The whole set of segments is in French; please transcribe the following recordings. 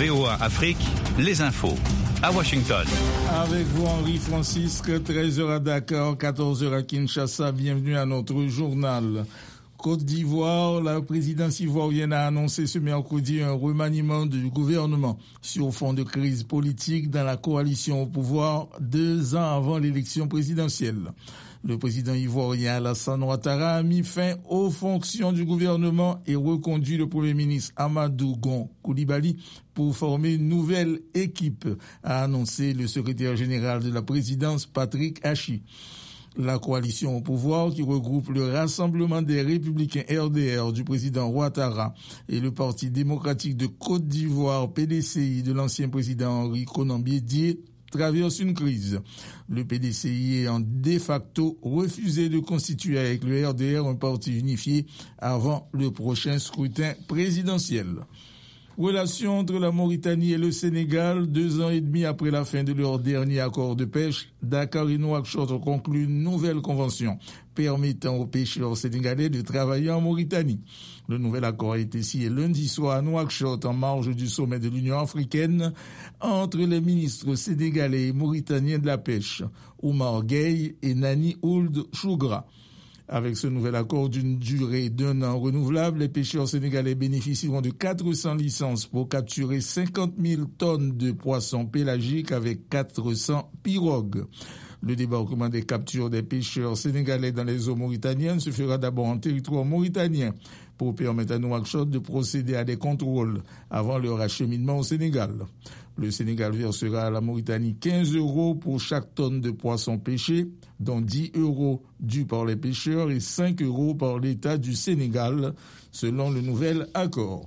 VOA Afrique, les infos. À Washington. Avec vous, Henri Francisque, 13h à Dakar, 14h à Kinshasa. Bienvenue à notre journal. Côte d'Ivoire, la présidence ivoirienne a annoncé ce mercredi un remaniement du gouvernement sur fond de crise politique dans la coalition au pouvoir 2 ans avant l'élection présidentielle. Le président ivoirien Alassane Ouattara a mis fin aux fonctions du gouvernement et reconduit le premier ministre Amadou Gon Coulibaly pour former une nouvelle équipe, a annoncé le secrétaire général de la présidence Patrick Hachi. La coalition au pouvoir, qui regroupe le Rassemblement des Républicains RDR du président Ouattara et le Parti démocratique de Côte d'Ivoire PDCI de l'ancien président Henri Konan Bédié, traverse une crise. Le PDCI ayant de facto refusé de constituer avec le RDR un parti unifié avant le prochain scrutin présidentiel. Relations entre la Mauritanie et le Sénégal, 2 ans et demi après la fin de leur dernier accord de pêche, Dakar et Nouakchott ont conclu une nouvelle convention permettant aux pêcheurs sénégalais de travailler en Mauritanie. Le nouvel accord a été signé lundi soir à Nouakchott en marge du sommet de l'Union africaine entre les ministres sénégalais et mauritaniens de la pêche, Oumar Gueye et Nani Ould Chougra. Avec ce nouvel accord d'une durée d'1 an renouvelable, les pêcheurs sénégalais bénéficieront de 400 licences pour capturer 50 000 tonnes de poissons pélagiques avec 400 pirogues. Le débarquement des captures des pêcheurs sénégalais dans les eaux mauritaniennes se fera d'abord en territoire mauritanien pour permettre à Nouakchott de procéder à des contrôles avant leur acheminement au Sénégal. Le Sénégal versera à la Mauritanie 15 € pour chaque tonne de poissons pêchés, dont 10 € dus par les pêcheurs et 5 € par l'État du Sénégal, selon le nouvel accord.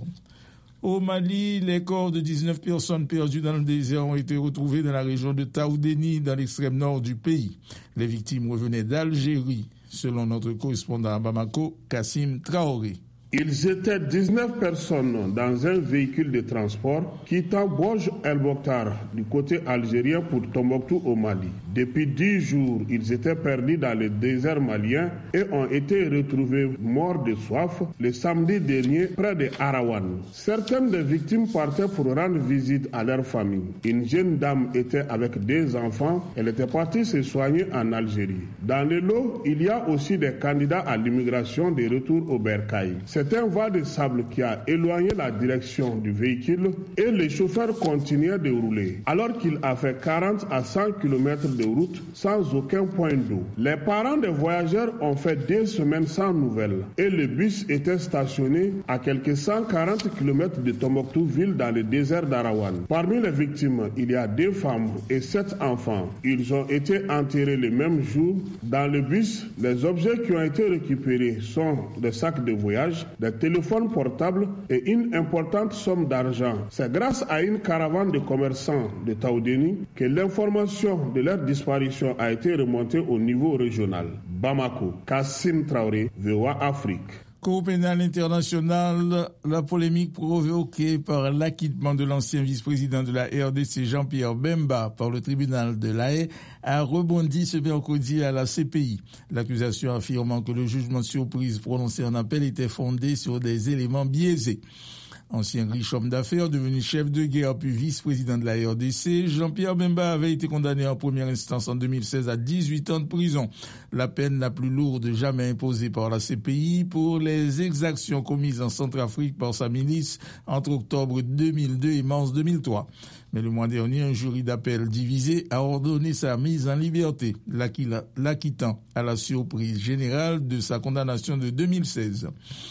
Au Mali, les corps de 19 personnes perdues dans le désert ont été retrouvés dans la région de Taoudéni, dans l'extrême nord du pays. Les victimes revenaient d'Algérie, selon notre correspondant à Bamako, Kassim Traoré. Ils étaient 19 personnes dans un véhicule de transport quittant Bouj El Mokhtar du côté algérien pour Tombouctou au Mali. Depuis 10 jours, ils étaient perdus dans le désert malien et ont été retrouvés morts de soif le samedi dernier près de Arawan. Certaines des victimes partaient pour rendre visite à leur famille. Une jeune dame était avec 2 enfants. Elle était partie se soigner en Algérie. Dans le lot, il y a aussi des candidats à l'immigration de retour au Bercail. C'est un vent de sable qui a éloigné la direction du véhicule et le chauffeur continuait de rouler, alors qu'il a fait 40 à 100 km de route sans aucun point d'eau. Les parents des voyageurs ont fait 2 semaines sans nouvelles et le bus était stationné à quelques 140 km de Tombouctou ville dans le désert d'Arawan. Parmi les victimes, il y a 2 femmes et 7 enfants. Ils ont été enterrés le même jour. Dans le bus, les objets qui ont été récupérés sont des sacs de voyage, des téléphones portables et une importante somme d'argent. C'est grâce à une caravane de commerçants de Taoudéni que l'information de leur disparition a été remontée au niveau régional. Bamako, Kassim Traoré, VOA Afrique. Cour pénale internationale, la polémique provoquée par l'acquittement de l'ancien vice-président de la RDC Jean-Pierre Bemba par le tribunal de La Haye a rebondi ce mercredi à la CPI. L'accusation affirmant que le jugement de surprise prononcé en appel était fondé sur des éléments biaisés. Ancien riche homme d'affaires devenu chef de guerre puis vice-président de la RDC, Jean-Pierre Bemba avait été condamné en première instance en 2016 à 18 ans de prison. La peine la plus lourde jamais imposée par la CPI pour les exactions commises en Centrafrique par sa milice entre octobre 2002 et mars 2003. Mais le mois dernier, un jury d'appel divisé a ordonné sa mise en liberté, l'acquittant à la surprise générale de sa condamnation de 2016.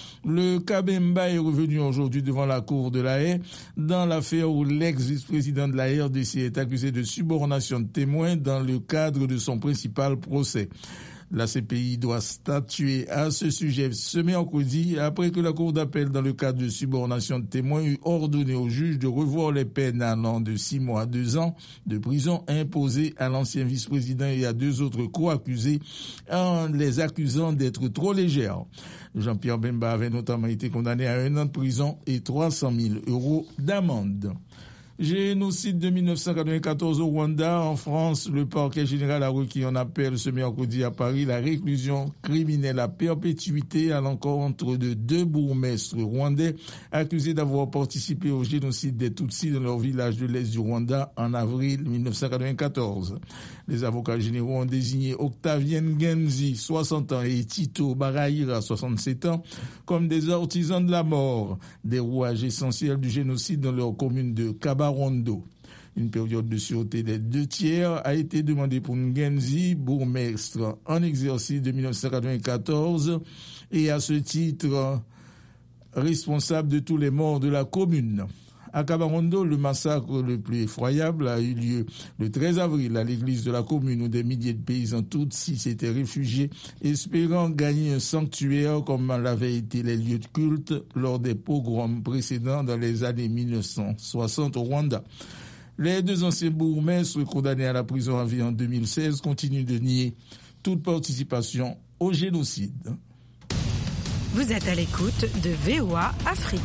Le cas Bemba est revenu aujourd'hui devant la cour de La Haye dans l'affaire où l'ex-vice-président de la RDC est accusé de subornation de témoins dans le cadre de son principal procès. La CPI doit statuer à ce sujet ce mercredi après que la Cour d'appel, dans le cadre de subornation de témoins, eut ordonné au juge de revoir les peines allant de 6 mois à 2 ans de prison imposées à l'ancien vice-président et à 2 autres co-accusés en les accusant d'être trop légères. Jean-Pierre Bemba avait notamment été condamné à 1 an de prison et 300 000 € d'amende. Génocide de 1994 au Rwanda. En France, le parquet général a requis en appel ce mercredi à Paris la réclusion criminelle à perpétuité à l'encontre de 2 bourgmestres rwandais accusés d'avoir participé au génocide des Tutsis dans leur village de l'Est du Rwanda en avril 1994. Les avocats généraux ont désigné Octavien Genzi, 60 ans, et Tito Barahira, 67 ans, comme des artisans de la mort, des rouages essentiels du génocide dans leur commune de Kabarondo. Une période de sûreté des 2/3 a été demandée pour Ngenzi, bourgmestre en exercice de 1994, et à ce titre responsable de tous les morts de la commune. À Kabarondo, le massacre le plus effroyable a eu lieu le 13 avril à l'église de la commune où des milliers de paysans Tutsis s'étaient réfugiés, espérant gagner un sanctuaire comme l'avaient été les lieux de culte lors des pogroms précédents dans les années 1960 au Rwanda. Les 2 anciens bourgmestres condamnés à la prison à vie en 2016 continuent de nier toute participation au génocide. Vous êtes à l'écoute de VOA Afrique.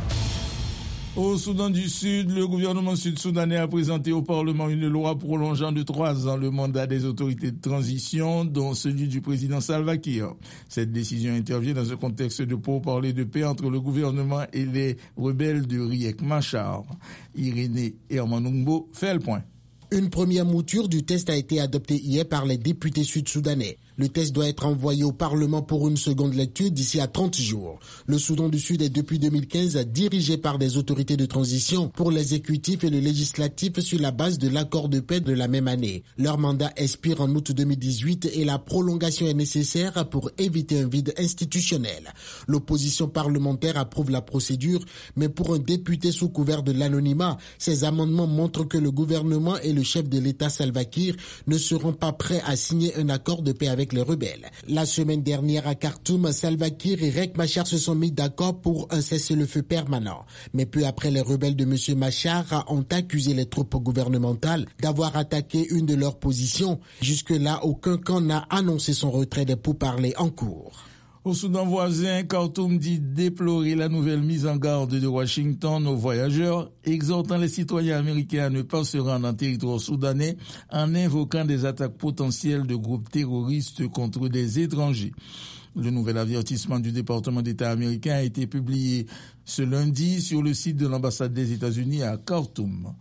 Au Soudan du Sud, le gouvernement sud-soudanais a présenté au Parlement une loi prolongeant de 3 ans le mandat des autorités de transition, dont celui du président Salva Kiir. Cette décision intervient dans un contexte de pourparlers de paix entre le gouvernement et les rebelles de Riek Machar. Irénée Hermanungbo fait le point. Une première mouture du test a été adoptée hier par les députés sud-soudanais. Le test doit être envoyé au Parlement pour une seconde lecture d'ici à 30 jours. Le Soudan du Sud est depuis 2015 dirigé par des autorités de transition pour l'exécutif et le législatif sur la base de l'accord de paix de la même année. Leur mandat expire en août 2018 et la prolongation est nécessaire pour éviter un vide institutionnel. L'opposition parlementaire approuve la procédure, mais pour un député sous couvert de l'anonymat, ces amendements montrent que le gouvernement et le chef de l'État Salva Kiir ne seront pas prêts à signer un accord de paix avec les rebelles. La semaine dernière à Khartoum, Salva Kiir et Riek Machar se sont mis d'accord pour un cessez-le-feu permanent. Mais peu après, les rebelles de M. Machar ont accusé les troupes gouvernementales d'avoir attaqué une de leurs positions. Jusque-là, aucun camp n'a annoncé son retrait des pourparlers en cours. Au Soudan voisin, Khartoum dit déplorer la nouvelle mise en garde de Washington aux voyageurs, exhortant les citoyens américains à ne pas se rendre en territoire soudanais en invoquant des attaques potentielles de groupes terroristes contre des étrangers. Le nouvel avertissement du département d'État américain a été publié ce lundi sur le site de l'ambassade des États-Unis à Khartoum.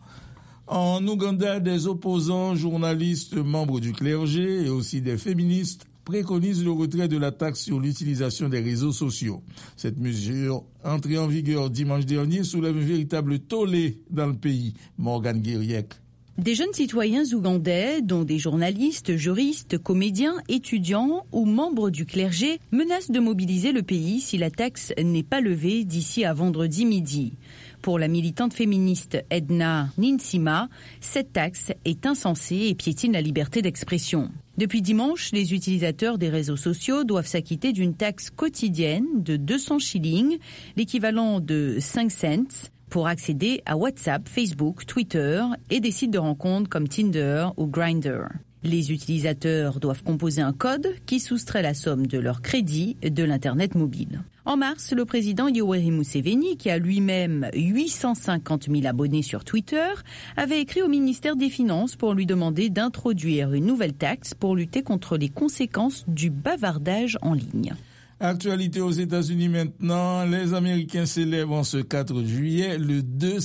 En Ouganda, des opposants, journalistes, membres du clergé et aussi des féministes préconise le retrait de la taxe sur l'utilisation des réseaux sociaux. Cette mesure, entrée en vigueur dimanche dernier, soulève un véritable tollé dans le pays. Morgan Guiriec. Des jeunes citoyens ougandais, dont des journalistes, juristes, comédiens, étudiants ou membres du clergé, menacent de mobiliser le pays si la taxe n'est pas levée d'ici à vendredi midi. Pour la militante féministe Edna Ninsima, cette taxe est insensée et piétine la liberté d'expression. Depuis dimanche, les utilisateurs des réseaux sociaux doivent s'acquitter d'une taxe quotidienne de 200 shillings, l'équivalent de 5 cents, pour accéder à WhatsApp, Facebook, Twitter et des sites de rencontres comme Tinder ou Grindr. Les utilisateurs doivent composer un code qui soustrait la somme de leur crédit de l'Internet mobile. En mars, le président Yoweri Museveni, qui a lui-même 850 000 abonnés sur Twitter, avait écrit au ministère des Finances pour lui demander d'introduire une nouvelle taxe pour lutter contre les conséquences du bavardage en ligne. Actualité aux États-Unis maintenant, les Américains célèbrent en ce 4 juillet le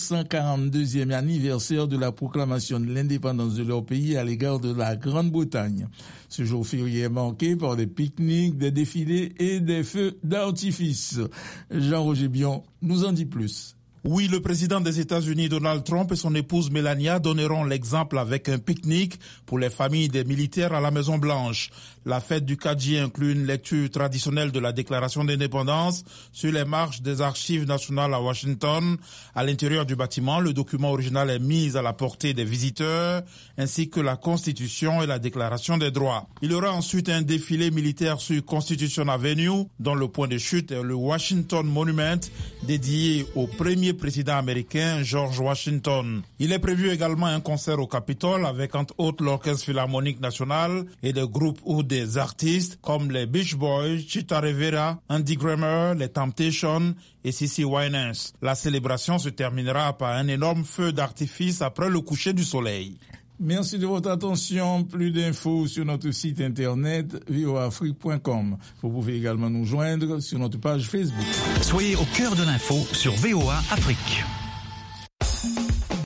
242e anniversaire de la proclamation de l'indépendance de leur pays à l'égard de la Grande-Bretagne. Ce jour férié est marqué par des pique-niques, des défilés et des feux d'artifice. Jean-Roger Bion nous en dit plus. Oui, le président des États-Unis, Donald Trump, et son épouse Melania donneront l'exemple avec un pique-nique pour les familles des militaires à la Maison-Blanche. La fête du 4 juillet inclut une lecture traditionnelle de la Déclaration d'indépendance sur les marches des Archives nationales à Washington. À l'intérieur du bâtiment, le document original est mis à la portée des visiteurs, ainsi que la Constitution et la Déclaration des droits. Il y aura ensuite un défilé militaire sur Constitution Avenue, dont le point de chute est le Washington Monument, dédié au premier président américain George Washington. Il est prévu également un concert au Capitole avec entre autres l'Orchestre Philharmonique National et des groupes ou des artistes comme les Beach Boys, Chita Rivera, Andy Grammer, les Temptations et CeCe Winans. La célébration se terminera par un énorme feu d'artifice après le coucher du soleil. Merci de votre attention. Plus d'infos sur notre site internet voaafrique.com. Vous pouvez également nous joindre sur notre page Facebook. Soyez au cœur de l'info sur VOA Afrique.